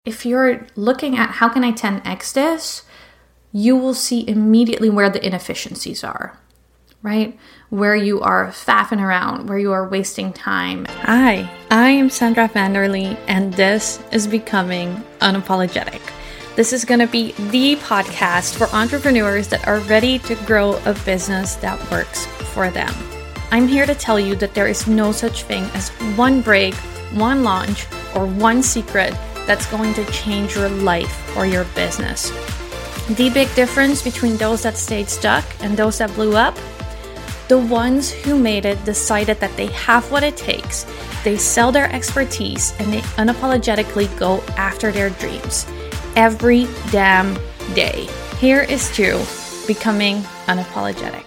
If you're looking at how can I 10x this, you will see immediately where the inefficiencies are, right? Where you are faffing around, where you are wasting time. Hi, I am Sandra Vanderlee, and this is Becoming Unapologetic. This is going to be the podcast for entrepreneurs that are ready to grow a business that works for them. I'm here to tell you that there is no such thing as one break, one launch, or one secret that's going to change your life or your business. The big difference between those that stayed stuck and those that blew up, the ones who made it decided that they have what it takes, they sell their expertise, and they unapologetically go after their dreams every damn day. Here is to Becoming Unapologetic.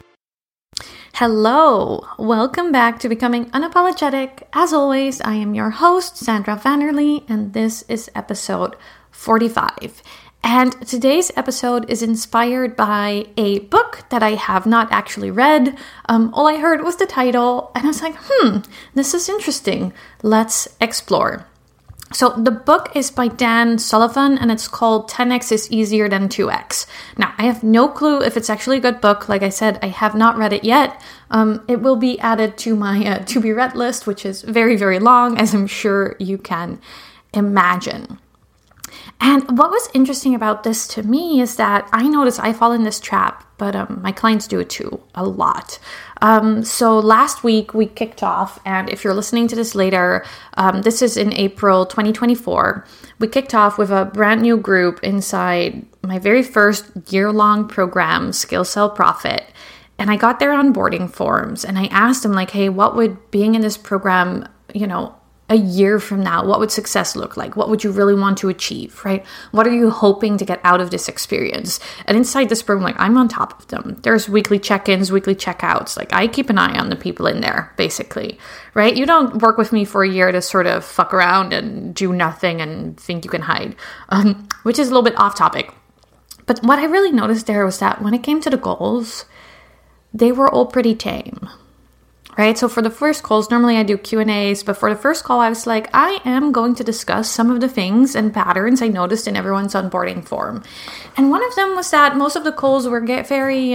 Hello, welcome back to Becoming Unapologetic. As always, I am your host, Sandra Vanderlee, and this is episode 45. And today's episode is inspired by a book that I have not actually read. All I heard was the title, and I was like, this is interesting. Let's explore. So the book is by Dan Sullivan, and it's called 10x is Easier Than 2x. Now, I have no clue if it's actually a good book. Like I said, I have not read it yet. It will be added to my to-be-read list, which is very, very long, as I'm sure you can imagine. And what was interesting about this to me is that I notice I fall in this trap, but my clients do it too, a lot. So last week we kicked off, and if you're listening to this later, this is in April 2024, we kicked off with a brand new group inside my very first year-long program, Skill Sell Profit. And I got their onboarding forms, and I asked them like, hey, what would being in this program, a year from now, what would success look like? What would you really want to achieve, right? What are you hoping to get out of this experience? And inside this program, I'm on top of them. There's weekly check-ins, weekly checkouts. I keep an eye on the people in there, basically, right? You don't work with me for a year to sort of fuck around and do nothing and think you can hide, which is a little bit off topic. But what I really noticed there was that when it came to the goals, they were all pretty tame. Right? So for the first calls, normally I do Q&As, but for the first call, I was like, I am going to discuss some of the things and patterns I noticed in everyone's onboarding form. And one of them was that most of the calls were very,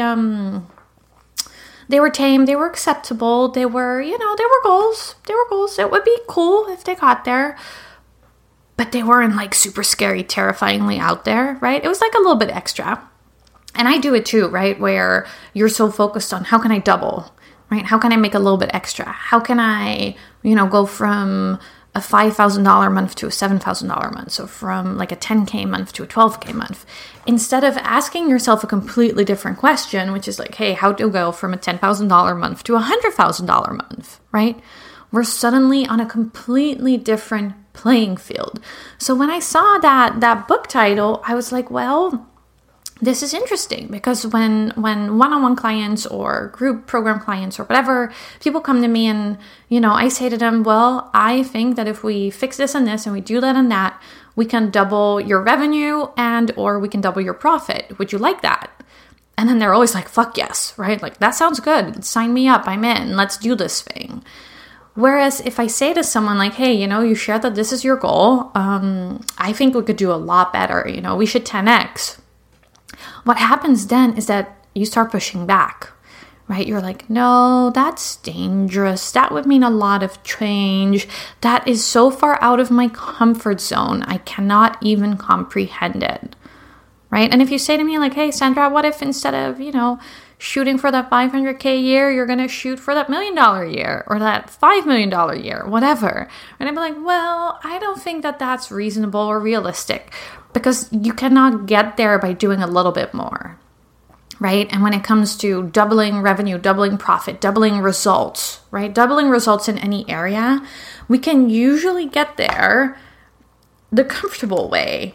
they were tame, they were acceptable, they were goals. They were goals. It would be cool if they got there, but they weren't super scary, terrifyingly out there, right? It was a little bit extra. And I do it too, right? Where you're so focused on how can I double, right? How can I make a little bit extra? How can I, go from a $5,000 month to a $7,000 month? So from a 10K month to a 12K month. Instead of asking yourself a completely different question, which is hey, how do you go from a $10,000 month to a $100,000 month, right? We're suddenly on a completely different playing field. So when I saw that book title, I was like, well, this is interesting because when one-on-one clients or group program clients or whatever, people come to me and, I say to them, well, I think that if we fix this and this and we do that and that, we can double your revenue or we can double your profit. Would you like that? And then they're always like, fuck yes, right? That sounds good. Sign me up. I'm in. Let's do this thing. Whereas if I say to someone hey, you shared that this is your goal. I think we could do a lot better. We should 10x. What happens then is that you start pushing back, right? You're like, no, that's dangerous. That would mean a lot of change. That is so far out of my comfort zone. I cannot even comprehend it, right? And if you say to me hey, Sandra, what if instead of, shooting for that $500K year, you're going to shoot for that $1 million year or that $5 million year, whatever. And I'd be like, well, I don't think that that's reasonable or realistic because you cannot get there by doing a little bit more, right? And when it comes to doubling revenue, doubling profit, doubling results, right? Doubling results in any area, we can usually get there the comfortable way.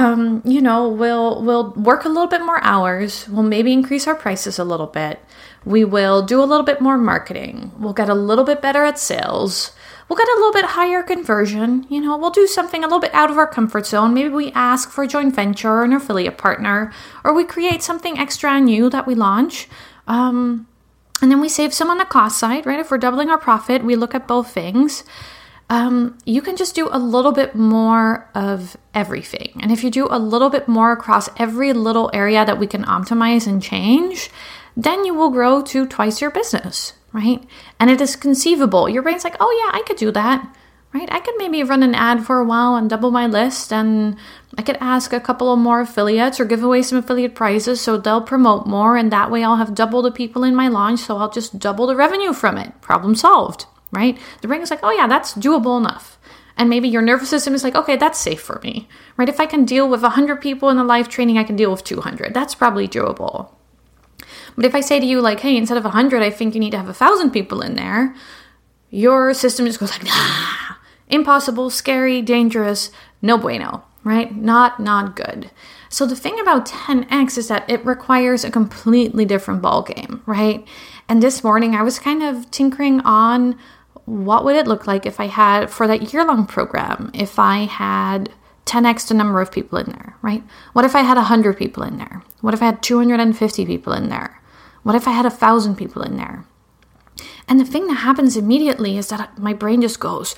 We'll work a little bit more hours. We'll maybe increase our prices a little bit. We will do a little bit more marketing. We'll get a little bit better at sales. We'll get a little bit higher conversion. We'll do something a little bit out of our comfort zone. Maybe we ask for a joint venture or an affiliate partner, or we create something extra new that we launch. And then we save some on the cost side, right? If we're doubling our profit, we look at both things. you can just do a little bit more of everything. And if you do a little bit more across every little area that we can optimize and change, then you will grow to twice your business, right? And it is conceivable. Your brain's like, oh yeah, I could do that, right? I could maybe run an ad for a while and double my list, and I could ask a couple of more affiliates or give away some affiliate prizes so they'll promote more, and that way I'll have double the people in my launch, so I'll just double the revenue from it. Problem solved, right? The brain is like, oh yeah, that's doable enough. And maybe your nervous system is like, okay, that's safe for me, right? If I can deal with 100 people in a live training, I can deal with 200. That's probably doable. But if I say to you like, hey, instead of 100, I think you need to have 1,000 people in there, your system just goes like, ah, impossible, scary, dangerous, no bueno, right? Not good. So the thing about 10X is that it requires a completely different ballgame, right? And this morning I was kind of tinkering on what would it look like if I had, for that year-long program, if I had 10X the number of people in there, right? What if I had 100 people in there? What if I had 250 people in there? What if I had 1,000 people in there? And the thing that happens immediately is that my brain just goes,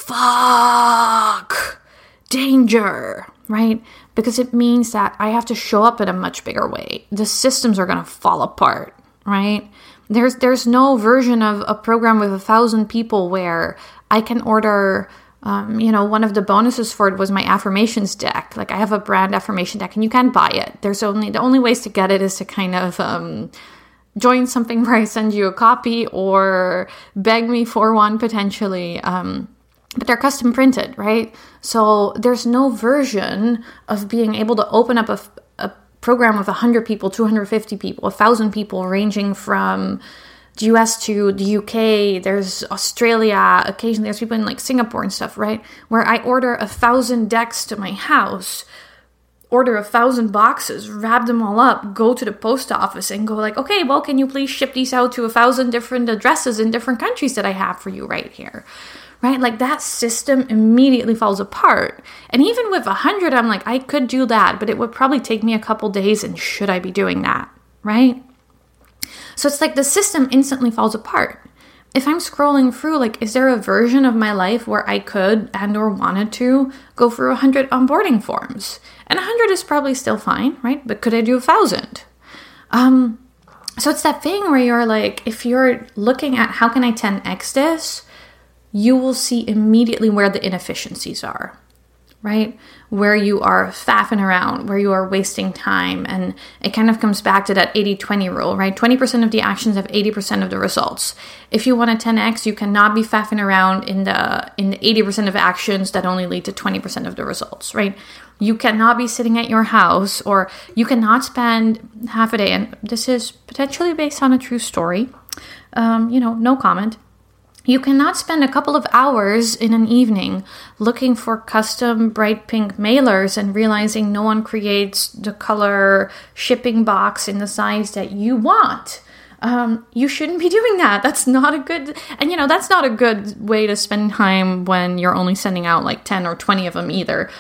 fuck, danger, right? Because it means that I have to show up in a much bigger way. The systems are going to fall apart, right? There's no version of a program with 1,000 people where I can order, one of the bonuses for it was my affirmations deck. Like I have a brand affirmation deck and you can't buy it. The only ways to get it is to kind of, join something where I send you a copy or beg me for one potentially. But they're custom printed, right? So there's no version of being able to open up a program with 100 people, 250 people, 1,000 people, ranging from the US to the UK. There's Australia. Occasionally there's people in like Singapore and stuff, right? Where I order 1,000 decks to my house, order 1,000 boxes, wrap them all up, go to the post office and go like, okay, well, can you please ship these out to 1,000 different addresses in different countries that I have for you right here, right? Like that system immediately falls apart. And even with 100, I'm like, I could do that, but it would probably take me a couple days, and should I be doing that, right? So it's like the system instantly falls apart. If I'm scrolling through, like, is there a version of my life where I could and or wanted to go through 100 onboarding forms? And 100 is probably still fine, right? But could I do 1,000? So it's that thing where you're like, if you're looking at how can I 10x this, you will see immediately where the inefficiencies are, right? Where you are faffing around, where you are wasting time. And it kind of comes back to that 80-20 rule, right? 20% of the actions have 80% of the results. If you want a 10x, you cannot be faffing around in the 80% of actions that only lead to 20% of the results, right? You cannot be sitting at your house, or you cannot spend half a day. And this is potentially based on a true story. No comment. You cannot spend a couple of hours in an evening looking for custom bright pink mailers and realizing no one creates the color shipping box in the size that you want. You shouldn't be doing that. That's not a good, and that's not a good way to spend time when you're only sending out like 10 or 20 of them either.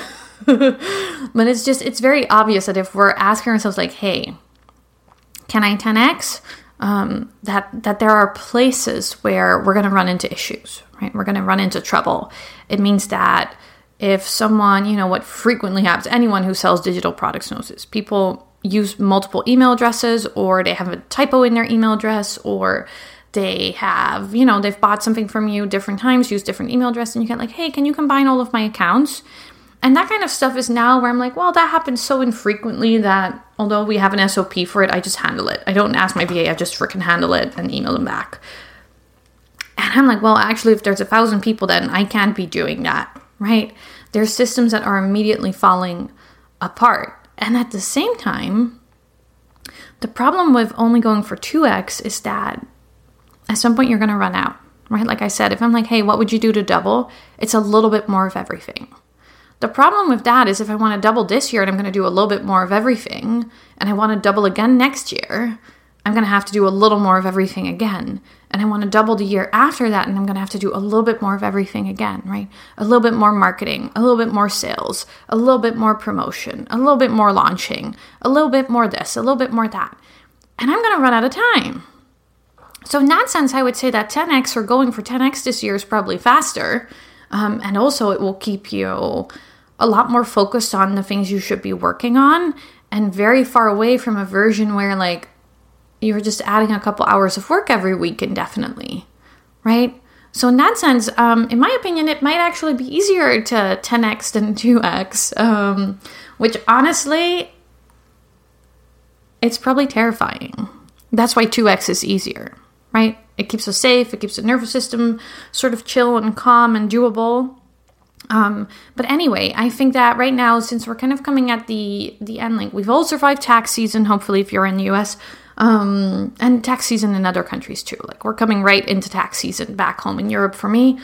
But it's very obvious that if we're asking ourselves like, hey, can I 10x? That there are places where we're going to run into issues, right? We're going to run into trouble. It means that if someone, what frequently happens, anyone who sells digital products knows this, people use multiple email addresses, or they have a typo in their email address, or they have, they've bought something from you different times, use different email address, and you get like, hey, can you combine all of my accounts? And that kind of stuff is now where I'm like, well, that happens so infrequently that although we have an SOP for it, I just handle it. I don't ask my VA, I just freaking handle it and email them back. And I'm like, well, actually, if there's 1,000 people, then I can't be doing that, right? There's systems that are immediately falling apart. And at the same time, the problem with only going for 2x is that at some point you're going to run out, right? Like I said, if I'm like, hey, what would you do to double? It's a little bit more of everything. The problem with that is if I want to double this year and I'm going to do a little bit more of everything, and I want to double again next year, I'm going to have to do a little more of everything again. And I want to double the year after that, and I'm going to have to do a little bit more of everything again, right? A little bit more marketing, a little bit more sales, a little bit more promotion, a little bit more launching, a little bit more this, a little bit more that. And I'm going to run out of time. So in that sense, I would say that 10x or going for 10x this year is probably faster. And also it will keep you a lot more focused on the things you should be working on and very far away from a version where like you're just adding a couple hours of work every week indefinitely, right? So in that sense, in my opinion, it might actually be easier to 10x than 2x, which honestly, it's probably terrifying. That's why 2x is easier, right? It keeps us safe. It keeps the nervous system sort of chill and calm and doable. But anyway, I think that right now, since we're kind of coming at the end, like we've all survived tax season, hopefully if you're in the US, and tax season in other countries too. Like we're coming right into tax season back home in Europe for me.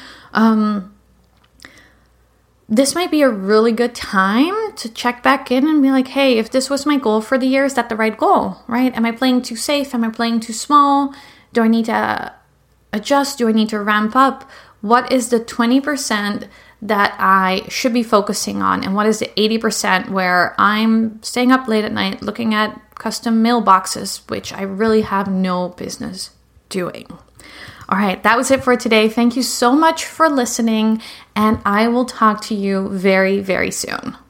This might be a really good time to check back in and be like, hey, if this was my goal for the year, is that the right goal, right? Am I playing too safe? Am I playing too small? Do I need to adjust? Do I need to ramp up? What is the 20% that I should be focusing on? And what is the 80% where I'm staying up late at night looking at custom mailboxes, which I really have no business doing? All right, that was it for today. Thank you so much for listening, and I will talk to you very, very soon.